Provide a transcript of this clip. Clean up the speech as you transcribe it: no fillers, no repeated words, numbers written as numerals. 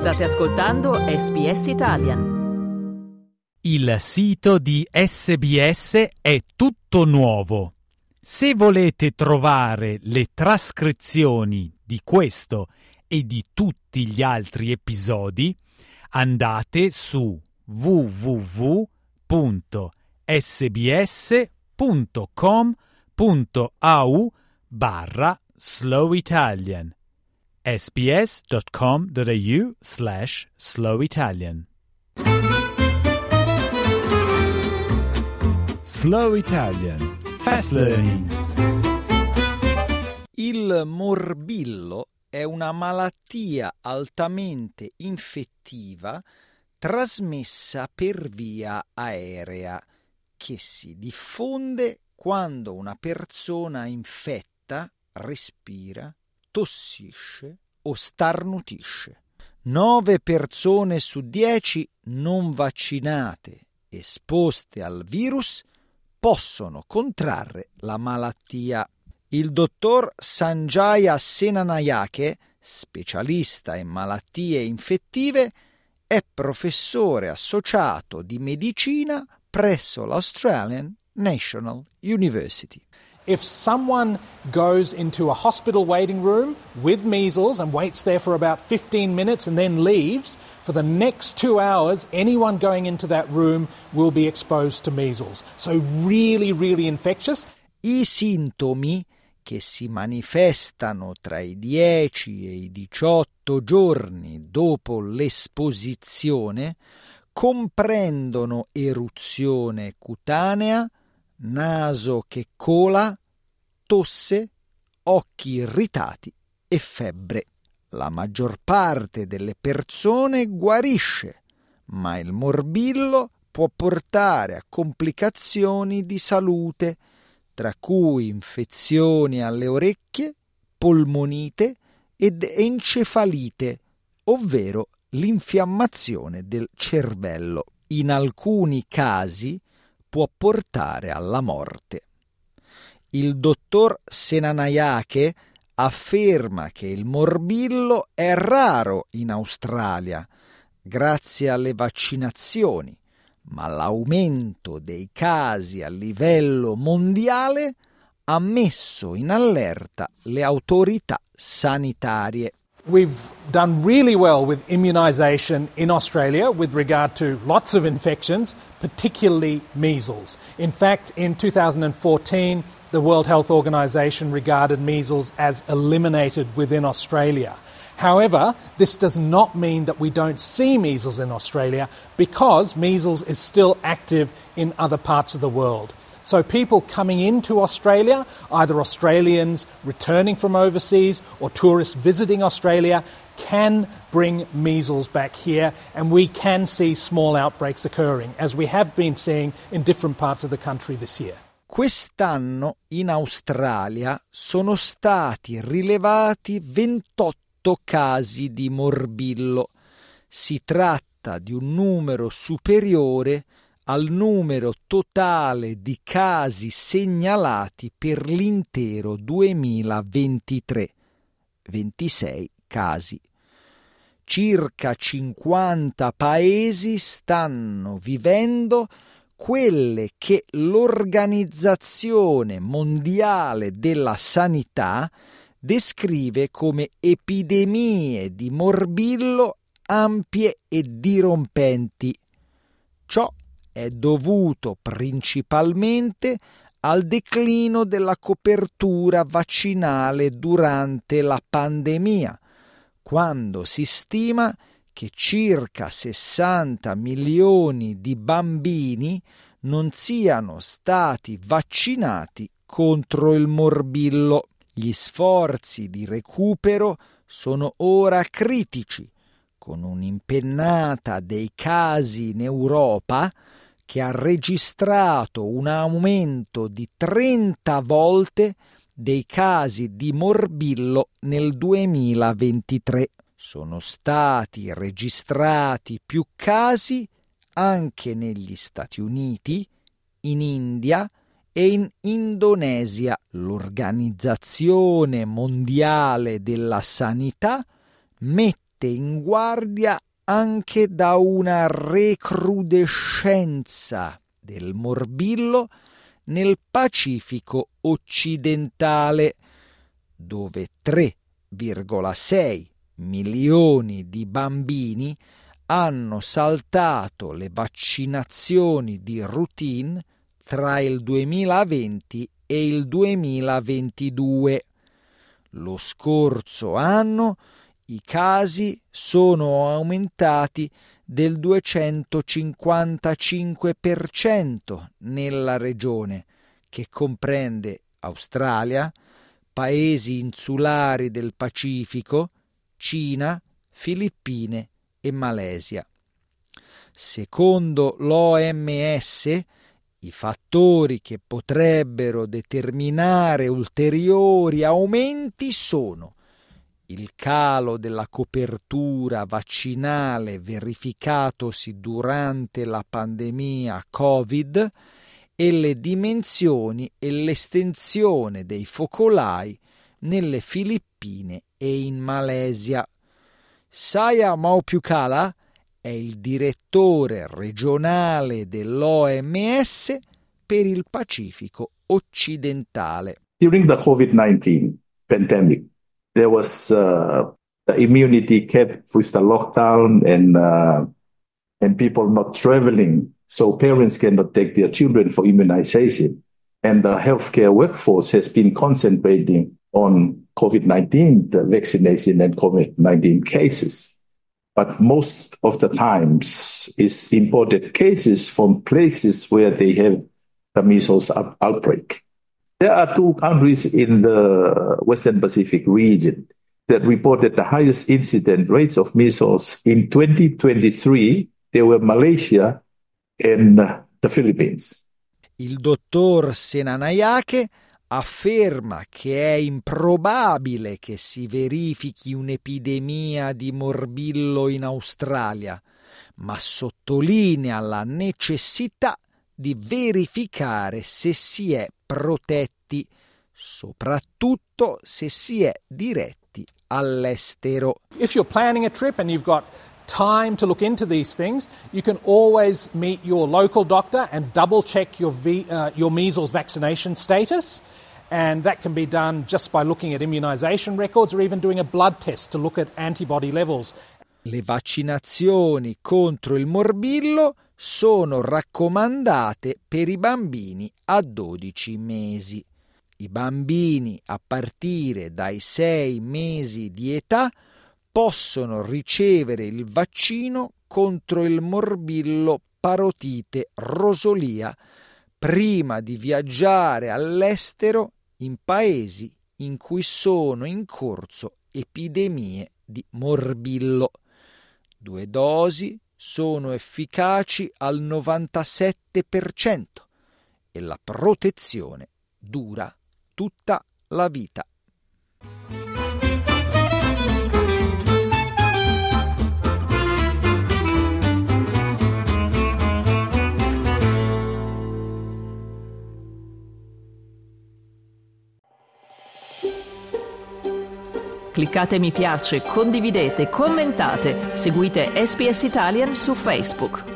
State ascoltando SBS Italian. Il sito di SBS è tutto nuovo. Se volete trovare le trascrizioni di questo e di tutti gli altri episodi, andate su www.sbs.com.au/slowitalian sbs.com.au/slowitalian. Slow Italian Fast Learning. Il morbillo è una malattia altamente infettiva trasmessa per via aerea che si diffonde quando una persona infetta respira, tossisce o starnutisce. 9 persone su 10 non vaccinate esposte al virus possono contrarre la malattia. Il dottor Sanjaya Senanayake, specialista in malattie infettive, è professore associato di medicina presso l'Australian National University. If someone goes into a hospital waiting room with measles and waits there for about 15 minutes and then leaves, for the next 2 hours, anyone going into that room will be exposed to measles. So really, really infectious. I sintomi, che si manifestano tra i 10 e i 18 giorni dopo l'esposizione, comprendono eruzione cutanea, naso che cola, tosse, occhi irritati e febbre. La maggior parte delle persone guarisce, ma il morbillo può portare a complicazioni di salute, tra cui infezioni alle orecchie, polmonite ed encefalite, ovvero l'infiammazione del cervello. In alcuni casi può portare alla morte. Il dottor Senanayake afferma che il morbillo è raro in Australia grazie alle vaccinazioni, ma l'aumento dei casi a livello mondiale ha messo in allerta le autorità sanitarie. We've done really well with immunisation in Australia with regard to lots of infections, particularly measles. In fact, in 2014, the World Health Organization regarded measles as eliminated within Australia. However, this does not mean that we don't see measles in Australia because measles is still active in other parts of the world. So people coming into Australia, either Australians returning from overseas or tourists visiting Australia, can bring measles back here, and we can see small outbreaks occurring, as we have been seeing in different parts of the country this year. Quest'anno in Australia sono stati rilevati 28 casi di morbillo. Si tratta di un numero superiore al numero totale di casi segnalati per l'intero 2023, 26 casi. Circa 50 paesi stanno vivendo quelle che l'Organizzazione Mondiale della Sanità descrive come epidemie di morbillo ampie e dirompenti. Ciò è dovuto principalmente al declino della copertura vaccinale durante la pandemia, quando si stima che circa 60 milioni di bambini non siano stati vaccinati contro il morbillo. Gli sforzi di recupero sono ora critici, con un'impennata dei casi in Europa che ha registrato un aumento di 30 volte dei casi di morbillo nel 2023. Sono stati registrati più casi anche negli Stati Uniti, in India e in Indonesia. L'Organizzazione Mondiale della Sanità mette mette in guardia anche da una recrudescenza del morbillo nel Pacifico occidentale, dove 3,6 milioni di bambini hanno saltato le vaccinazioni di routine tra il 2020 e il 2022. Lo scorso anno i casi sono aumentati del 255% nella regione, che comprende Australia, paesi insulari del Pacifico, Cina, Filippine e Malesia. Secondo l'OMS, i fattori che potrebbero determinare ulteriori aumenti sono il calo della copertura vaccinale verificatosi durante la pandemia Covid e le dimensioni e l'estensione dei focolai nelle Filippine e in Malesia. Saya Maupukala è il direttore regionale dell'OMS per il Pacifico occidentale. During the COVID-19 pandemic, there was the immunity kept with the lockdown and people not traveling, so parents cannot take their children for immunization. And the healthcare workforce has been concentrating on COVID-19, the vaccination and COVID-19 cases. But most of the times it's imported cases from places where they have the measles outbreak. There are two countries in the Western Pacific region that reported the highest incident rates of measles in 2023. They were Malaysia and the Philippines. Il dottor Senanayake afferma che è improbabile che si verifichi un'epidemia di morbillo in Australia, ma sottolinea la necessità di verificare se si è protetti, soprattutto se si è diretti all'estero. If you're planning a trip and you've got time to look into these things, you can always meet your local doctor and double check your measles vaccination status, and that can be done just by looking at immunization records or even doing a blood test to look at antibody levels. Le vaccinazioni contro il morbillo sono raccomandate per i bambini a 12 mesi. I bambini a partire dai 6 mesi di età possono ricevere il vaccino contro il morbillo parotite rosolia prima di viaggiare all'estero in paesi in cui sono in corso epidemie di morbillo. 2 dosi sono efficaci al 97% e la protezione dura tutta la vita. Cliccate mi piace, condividete, commentate, seguite SBS Italian su Facebook.